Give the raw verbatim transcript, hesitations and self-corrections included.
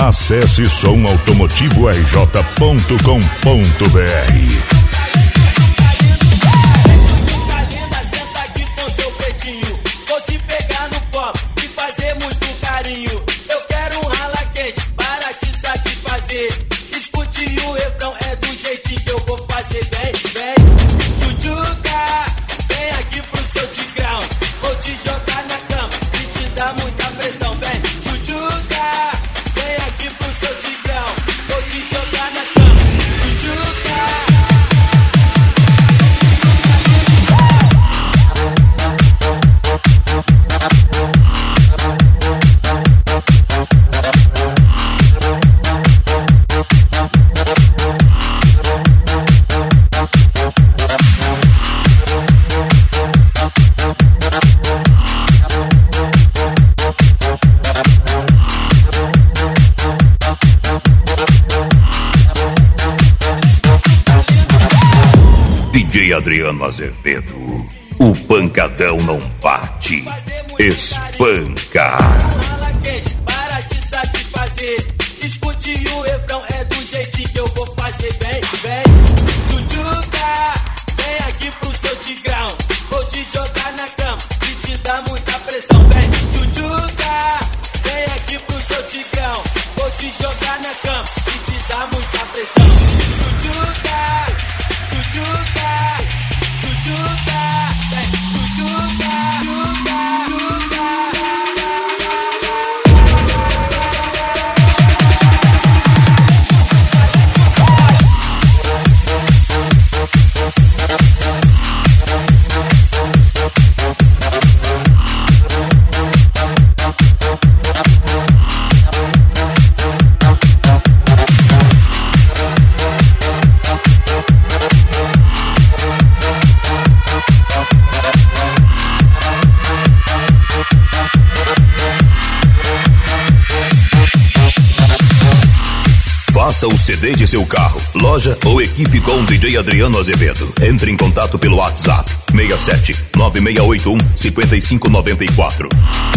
Acesse som automotivo r j ponto com ponto b r. D J Adriano Azevedo, o pancadão não bate, espanca. Fala quente, para de satisfazer. Escute o refrão, é do jeitinho que eu vou fazer. Vem, vem, tchutchuca, vem aqui pro seu tigrão. Vou te jogar na cama e te dar muita pressão. Vem, tchutchuca, vem aqui pro seu tigrão. Vou te jogar na cama e te dar muita pressão. Tchutchuca, tchutchuca, tchutchuca, vem, tchutchuca, tchutchuca. Faça o C D de seu carro, loja ou equipe com D J Adriano Azevedo. Entre em contato pelo WhatsApp seis sete nove seis oito um cinco cinco nove quatro.